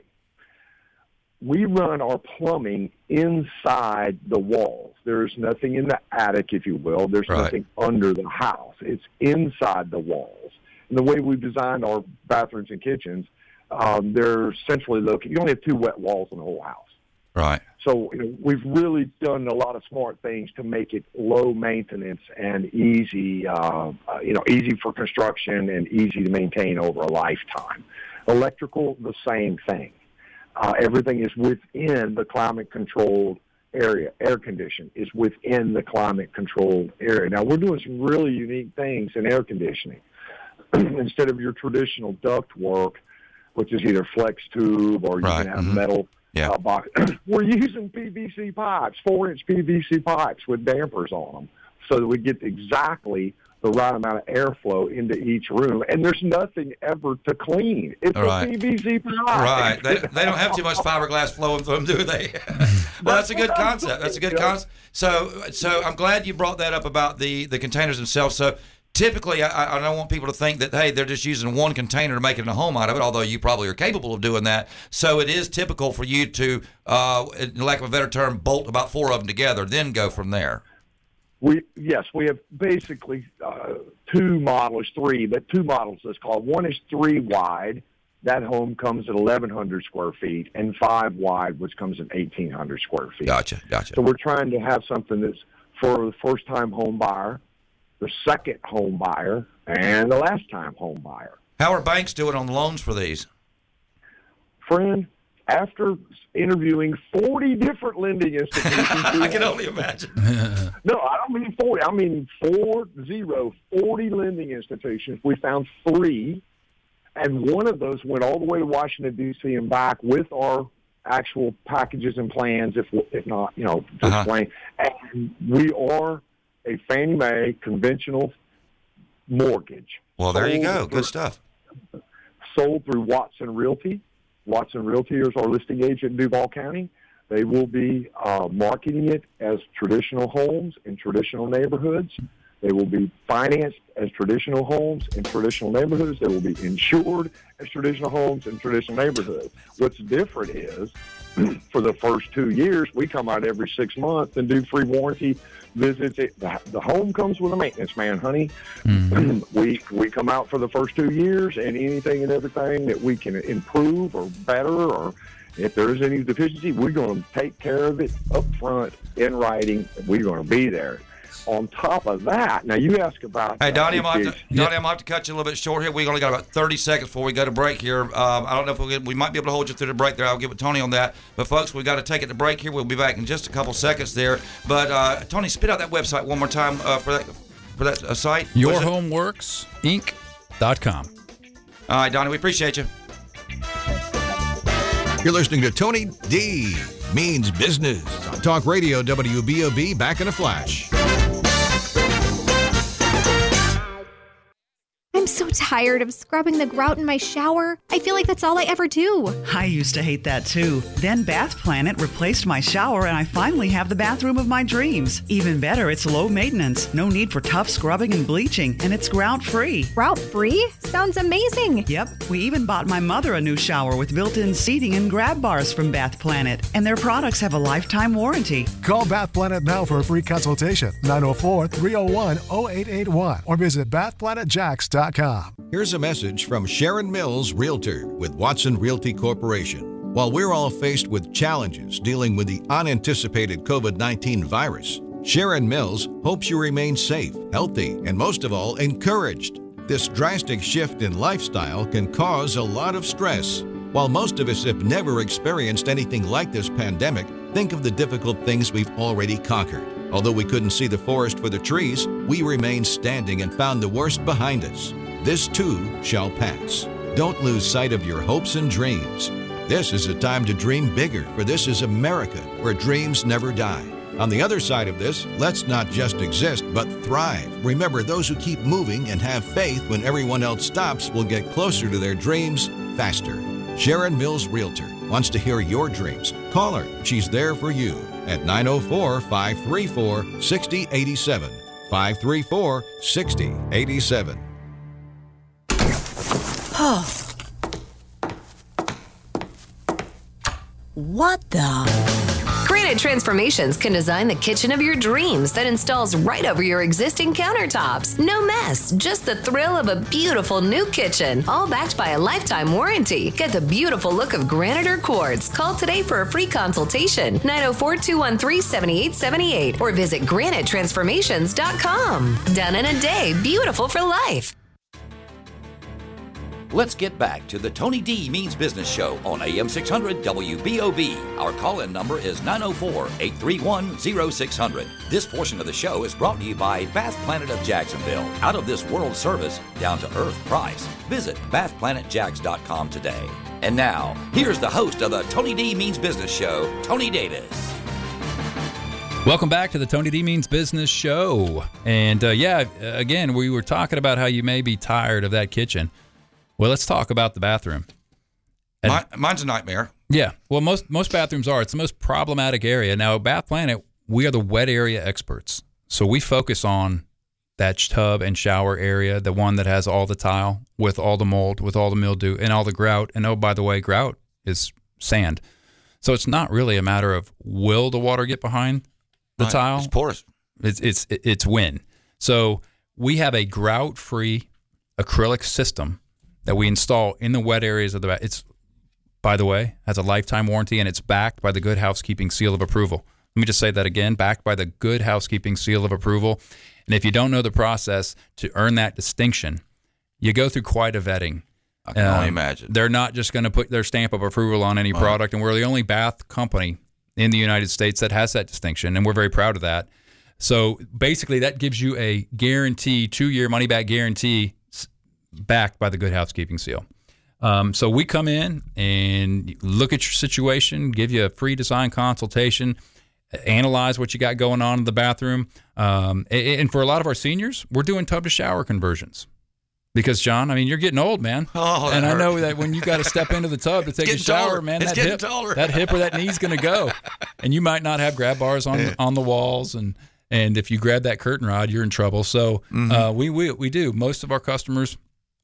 We run our plumbing inside the walls. There's nothing in the attic, if you will. There's nothing under the house. It's inside the walls. And the way we've designed our bathrooms and kitchens, they're centrally located. You only have 2 wet walls in the whole house. Right. So we've really done a lot of smart things to make it low maintenance and easy, easy for construction and easy to maintain over a lifetime. Electrical, the same thing. Everything is within the climate-controlled area. Air conditioning is within the climate-controlled area. Now, we're doing some really unique things in air conditioning. Instead of your traditional duct work, which is either flex tube or you can have metal box, we're using PVC pipes, 4-inch PVC pipes with dampers on them, so that we get exactly the right amount of airflow into each room, and there's nothing ever to clean. It's a PVC pipe. Right. They don't have too much fiberglass flowing through them, do they? Well, that's a good concept. That's a good concept. So I'm glad you brought that up about the containers themselves. So typically, I don't want people to think that, hey, they're just using one container to make it a home out of it, although you probably are capable of doing that. So it is typical for you to, in lack of a better term, bolt about 4 of them together, then go from there. We have basically 2 models, 3, but 2 models it's called. One is 3 wide. That home comes at 1,100 square feet, and 5 wide, which comes at 1,800 square feet. Gotcha. So we're trying to have something that's for the first-time home buyer, the second home buyer, and the last-time home buyer. How are banks doing on the loans for these? Friend, after interviewing 40 different lending institutions. I can only imagine. No, I don't mean 40. I mean 40 lending institutions. We found 3, and one of those went all the way to Washington, D.C. and back with our actual packages and plans, if not, to explain. And we are a Fannie Mae conventional mortgage. Well, there you go. Good stuff. Sold through Watson Realty. Watson Realty is our listing agent in Duval County. They will be marketing it as traditional homes in traditional neighborhoods. They will be financed as traditional homes in traditional neighborhoods. They will be insured as traditional homes in traditional neighborhoods. What's different is, for the first 2 years, we come out every 6 months and do free warranty visits. The home comes with a maintenance man, honey. Mm-hmm. We come out for the first 2 years, and anything and everything that we can improve or better, or if there is any deficiency, we're going to take care of it up front in writing. We're going to be there. On top of that, now you ask about... Hey, Donnie, I'm going to have to cut you a little bit short here. We only got about 30 seconds before we go to break here. I don't know if we might be able to hold you through the break there. I'll give it to Tony on that. But, folks, we've got to take it to break here. We'll be back in just a couple seconds there. But, Tony, spit out that website one more time for that site. Yourhomeworksinc.com. All right, Donnie, we appreciate you. You're listening to Tony D. Means Business on Talk Radio WBOB. Back in a flash. I'm so tired of scrubbing the grout in my shower. I feel like that's all I ever do. I used to hate that too. Then Bath Planet replaced my shower and I finally have the bathroom of my dreams. Even better, it's low maintenance. No need for tough scrubbing and bleaching, and it's grout-free. Grout-free? Sounds amazing. Yep. We even bought my mother a new shower with built-in seating and grab bars from Bath Planet. And their products have a lifetime warranty. Call Bath Planet now for a free consultation. 904-301-0881 or visit bathplanetjacks.com. Here's a message from Sharon Mills, Realtor with Watson Realty Corporation. While we're all faced with challenges dealing with the unanticipated COVID-19 virus, Sharon Mills hopes you remain safe, healthy, and most of all, encouraged. This drastic shift in lifestyle can cause a lot of stress. While most of us have never experienced anything like this pandemic, think of the difficult things we've already conquered. Although we couldn't see the forest for the trees, we remained standing and found the worst behind us. This too shall pass. Don't lose sight of your hopes and dreams. This is a time to dream bigger, for this is America, where dreams never die. On the other side of this, let's not just exist, but thrive. Remember, those who keep moving and have faith when everyone else stops will get closer to their dreams faster. Sharon Mills Realtor wants to hear your dreams. Call her. She's there for you at 904-534-6087. 534-6087. What the? Granite Transformations can design the kitchen of your dreams that installs right over your existing countertops. No mess, just the thrill of a beautiful new kitchen, all backed by a lifetime warranty. Get the beautiful look of granite or quartz. Call today for a free consultation, 904-213-7878, or visit granitetransformations.com. Done in a day, beautiful for life. Let's get back to the Tony D. Means Business Show on AM 600 WBOB. Our call-in number is 904-831-0600. This portion of the show is brought to you by Bath Planet of Jacksonville. Out of this world service, down to earth price. Visit bathplanetjacks.com today. And now, here's the host of the Tony D. Means Business Show, Tony Davis. Welcome back to the Tony D. Means Business Show. And again, we were talking about how you may be tired of that kitchen. Well, let's talk about the bathroom. Mine's a nightmare. Yeah. Well, most bathrooms are. It's the most problematic area. Now, Bath Planet, we are the wet area experts. So we focus on that tub and shower area, the one that has all the tile with all the mold, with all the mildew, and all the grout. And oh, by the way, grout is sand. So it's not really a matter of will the water get behind the tile. It's porous. It's when. So we have a grout-free acrylic system that we install in the wet areas of the bath. It's, by the way, has a lifetime warranty, and it's backed by the Good Housekeeping Seal of Approval. Let me just say that again, backed by the Good Housekeeping Seal of Approval. And if you don't know the process to earn that distinction, you go through quite a vetting. I can only imagine. They're not just going to put their stamp of approval on any product, and we're the only bath company in the United States that has that distinction, and we're very proud of that. So basically that gives you a guarantee, 2-year money-back guarantee, backed by the Good Housekeeping Seal. So we come in and look at your situation, give you a free design consultation, analyze what you got going on in the bathroom. And for a lot of our seniors, we're doing tub to shower conversions. Because, John, I mean, you're getting old, man. Oh, and I know that when you got to step into the tub to take a shower, taller. man, It's that hip or that knee's going to go. And you might not have grab bars on the walls. And if you grab that curtain rod, you're in trouble. So we do. Most of our customers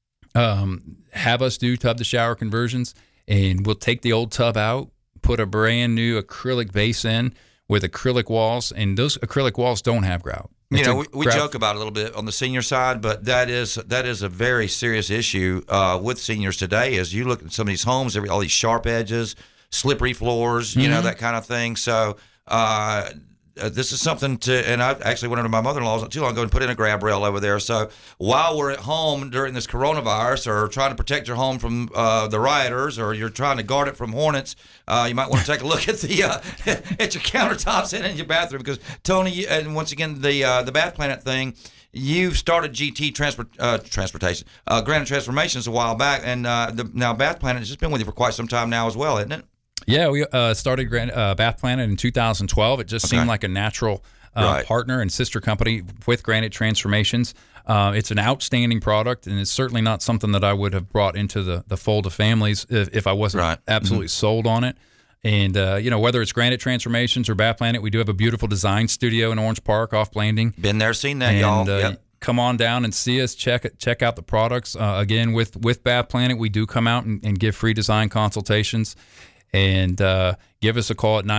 have us do tub to shower conversions, and we'll take the old tub out, put a brand new acrylic base in with acrylic walls, and those acrylic walls don't have grout. You know, we joke about it a little bit on the senior side, but that is a very serious issue with seniors today. As you look at some of these homes, all these sharp edges, slippery floors, you know, that kind of thing. So this is something to, and I actually went over to my mother-in-law's not too long ago and put in a grab rail over there. So while we're at home during this coronavirus, or trying to protect your home from the rioters, or you're trying to guard it from hornets, you might want to take a look at the at your countertops and in your bathroom, because Tony, and once again the Bath Planet thing. You've started GT Transportation, Granite Transformations a while back, and now Bath Planet has just been with you for quite some time now as well, isn't it? Yeah, we started Bath Planet in 2012. It just seemed like a natural partner and sister company with Granite Transformations. It's an outstanding product, and it's certainly not something that I would have brought into the fold of families if I wasn't absolutely sold on it. And, whether it's Granite Transformations or Bath Planet, we do have a beautiful design studio in Orange Park off Blanding. Been there, seen that, y'all. Yep. Come on down and see us. Check out the products. Again, with Bath Planet, we do come out and give free design consultations. And give us a call at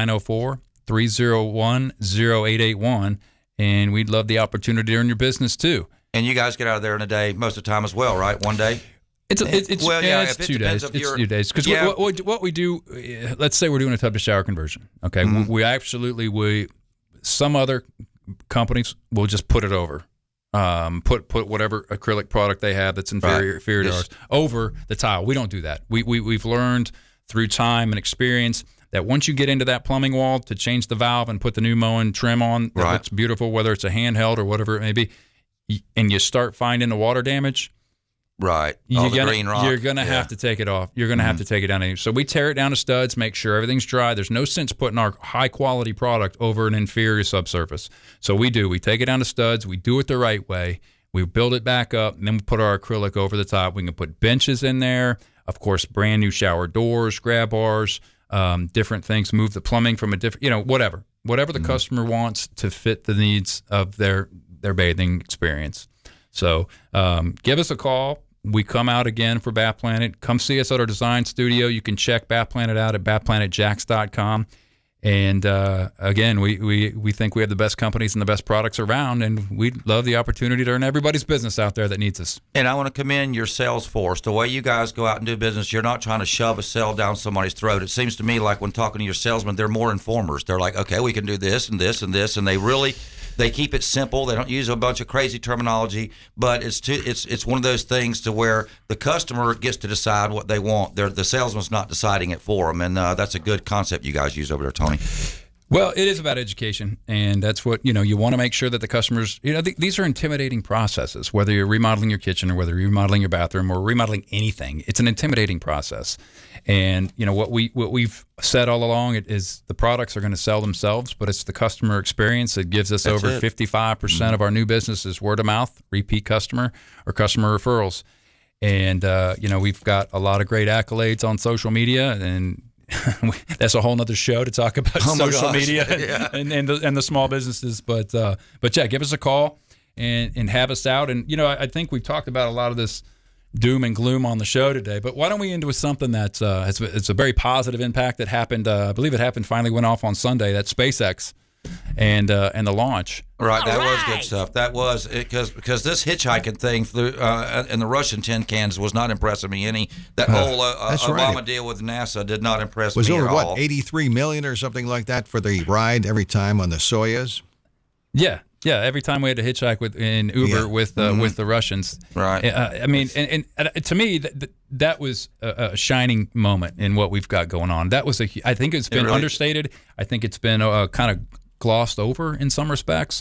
904-301-0881. And we'd love the opportunity to earn your business, too. And you guys get out of there in a day most of the time as well, right? One day? It's 2 days. It's 2 days. Because what we do, let's say we're doing a tub to shower conversion. Okay, we some other companies will just put it over, put whatever acrylic product they have that's inferior to ours over the tile. We don't do that. We've learned through time and experience that once you get into that plumbing wall to change the valve and put the new Moen trim on, that looks beautiful, whether it's a handheld or whatever it may be, and you start finding the water damage. Right. You're going to have to take it off. You're going to have to take it down. So we tear it down to studs, make sure everything's dry. There's no sense putting our high-quality product over an inferior subsurface. So we take it down to studs. We do it the right way. We build it back up, and then we put our acrylic over the top. We can put benches in there, of course, brand new shower doors, grab bars, different things, move the plumbing from a different, whatever the customer wants to fit the needs of their bathing experience. So give us a call. We come out again for Bath Planet. Come see us at our design studio. You can check Bath Planet out at bathplanetjacks.com. And again, we think we have the best companies and the best products around, and we'd love the opportunity to earn everybody's business out there that needs us. And I want to commend your sales force. The way you guys go out and do business, you're not trying to shove a sell down somebody's throat. It seems to me like when talking to your salesmen, they're more informers. They're like, okay, we can do this and this and this, and they keep it simple. They don't use a bunch of crazy terminology, but it's one of those things to where the customer gets to decide what they want. The salesman's not deciding it for them, and that's a good concept you guys use over there, Tony. Well, it is about education, and that's what, you want to make sure that the customers, these are intimidating processes, whether you're remodeling your kitchen or whether you're remodeling your bathroom or remodeling anything. It's an intimidating process. And, what we've said all along is the products are going to sell themselves, but it's the customer experience that gives us over 55% of our new business is word of mouth, repeat customer, or customer referrals. And, we've got a lot of great accolades on social media, and that's a whole nother show to talk about social media and the small businesses. But yeah, give us a call and have us out. And, I think we've talked about a lot of this doom and gloom on the show today, but why don't we end with something that's it's a very positive impact that happened. I believe it finally went off on Sunday. That's SpaceX and the launch. Right, that was good stuff. That was because this hitchhiking thing through and the Russian tin cans was not impressing me any. That whole Obama deal with NASA did not impress me at all. Was over $83 million or something like that for the ride every time on the Soyuz? Yeah. Yeah, every time we had to hitchhike in Uber with the Russians, right? I mean, and to me, that was a shining moment in what we've got going on. That was I think it's been understated. I think it's been kind of glossed over in some respects.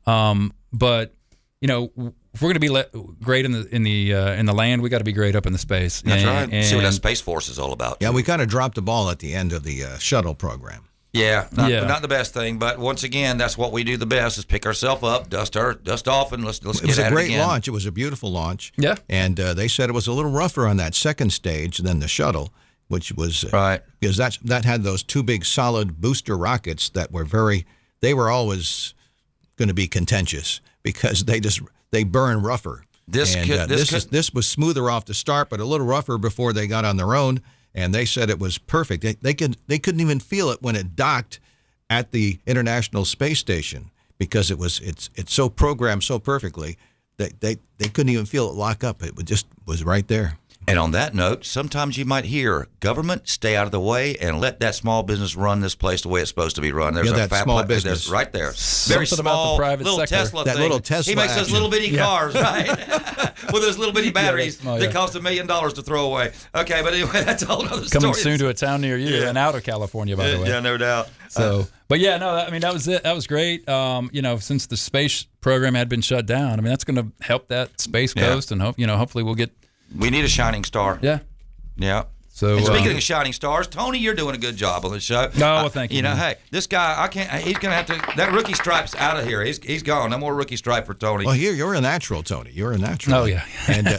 But if we're going to be great in the land, we got to be great up in the space. That's right. See what that Space Force is all about. Yeah, we kind of dropped the ball at the end of the shuttle program. Yeah, not the best thing, but once again, that's what we do the best: is pick ourselves up, dust off, and let's get at it again. It was a great launch. It was a beautiful launch. Yeah, and they said it was a little rougher on that second stage than the shuttle, which was right because that had those two big solid booster rockets that were they were always going to be contentious because they burn rougher. This was smoother off the start, but a little rougher before they got on their own. And they said it was perfect. They couldn't even feel it when it docked at the International Space Station because it's so programmed so perfectly that they couldn't even feel it lock up. It just was right there. And on that note, sometimes you might hear, government, stay out of the way and let that small business run this place the way it's supposed to be run. There's that small business. There's right there. Very Something small, about the private little sector. Tesla That thing. little Tesla He makes those action. little bitty cars, right? With those little bitty batteries that's small, that cost $1 million to throw away. Okay, but anyway, that's a whole other story. Coming soon to a town near you and out of California, by the way. Yeah, no doubt. So, but yeah, no, I mean, that was it. That was great. Since the space program had been shut down, I mean, that's going to help that Space Coast, and hopefully we'll get. We need a shining star. Yeah. Yeah. So, and speaking of shining stars, Tony, you're doing a good job on the show. No, well, thank you. You know, hey, this guy, I can't. He's gonna have to. That rookie stripe's out of here. He's gone. No more rookie stripe for Tony. Well, you're a natural, Tony. You're a natural. Oh yeah.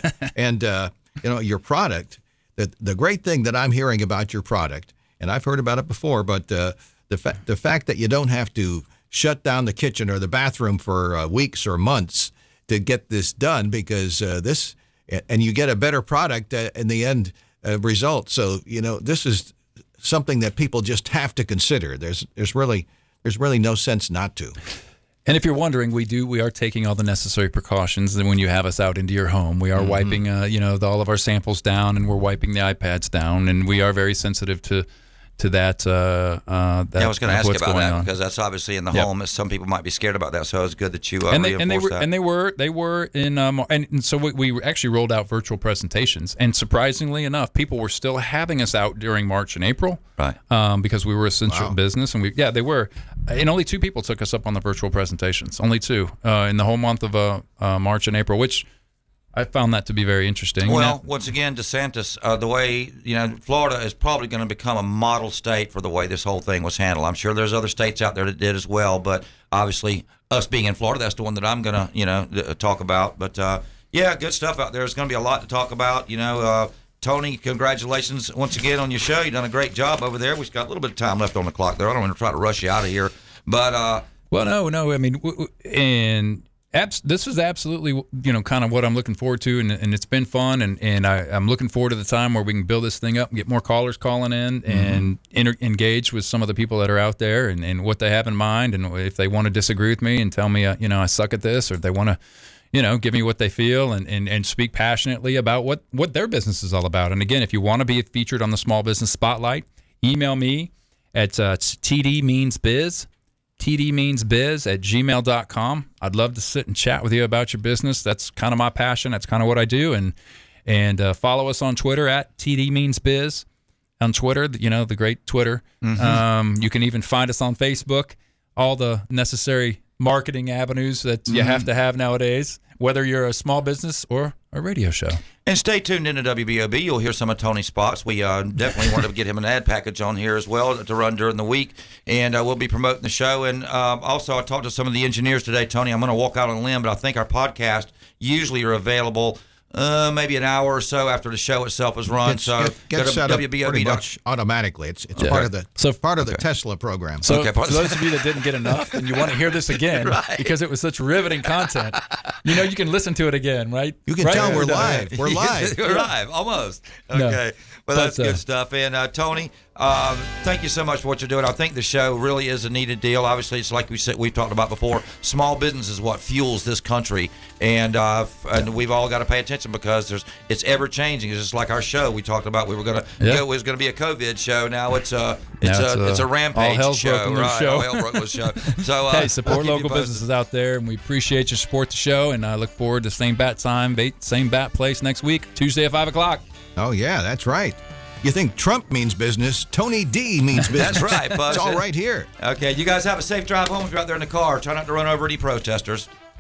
and your product. The great thing that I'm hearing about your product, and I've heard about it before, but the fact that you don't have to shut down the kitchen or the bathroom for weeks or months to get this done, because and you get a better product in the end result. So this is something that people just have to consider. There's really no sense not to. And if you're wondering, we are taking all the necessary precautions. And when you have us out into your home, we are wiping all of our samples down, and we're wiping the iPads down, and we are very sensitive to that. I was going to ask you about that because that's obviously in the home. Some people might be scared about that, so it's good that you reinforced that. And they were in, and so we actually rolled out virtual presentations, and surprisingly enough, people were still having us out during March and April, right? Because we were essential business, and they were, and only 2 people took us up on the virtual presentations, only 2 in the whole month of March and April, which I found that to be very interesting. Well, once again, DeSantis, the way, Florida is probably going to become a model state for the way this whole thing was handled. I'm sure there's other states out there that did as well, but obviously us being in Florida, that's the one that I'm going to, talk about. But, good stuff out there. There's going to be a lot to talk about. Tony, congratulations once again on your show. You've done a great job over there. We've got a little bit of time left on the clock there. I don't want to try to rush you out of here. But, well, no. I mean, this is absolutely, kind of what I'm looking forward to, and it's been fun, and I'm looking forward to the time where we can build this thing up and get more callers calling in and engage with some of the people that are out there and what they have in mind, and if they want to disagree with me and tell me, I suck at this, or if they want to, give me what they feel and speak passionately about what their business is all about. And again, if you want to be featured on the Small Business Spotlight, email me at tdmeansbiz. tdmeansbiz@gmail.com. I'd love to sit and chat with you about your business. That's kind of my passion. That's kind of what I do. And follow us on Twitter at tdmeansbiz on Twitter, the great Twitter. You can even find us on Facebook, all the necessary marketing avenues that you have to have nowadays, whether you're a small business or a radio show. And stay tuned into WBOB. You'll hear some of Tony's spots. We definitely wanted to get him an ad package on here as well to run during the week. And we'll be promoting the show. And also, I talked to some of the engineers today, Tony. I'm going to walk out on a limb, but I think our podcast usually are available maybe an hour or so after the show itself is run. Gets set up pretty much automatically. It's part of the Tesla program. So for those of you that didn't get enough and you want to hear this again because it was such riveting content, you can listen to it again, right? You can tell we're live. We're live. We're live, almost. Okay. No. Well, that's good stuff. And Tony, thank you so much for what you're doing. I think the show really is a needed deal. Obviously, it's like we've talked about before. Small business is what fuels this country, and we've all got to pay attention because it's ever changing. It's just like our show. We talked about we were going to go. It was going to be a COVID show. Now it's a rampage show. Right? All hell broke loose show. So hey, support local businesses out there, and we appreciate your support the show. And I look forward to same bat time, same bat place next week, Tuesday at 5:00. Oh, yeah, that's right. You think Trump means business, Tony D means business. That's right, bud. It's all right here. Okay, you guys have a safe drive home if you're out there in the car. Try not to run over any protesters.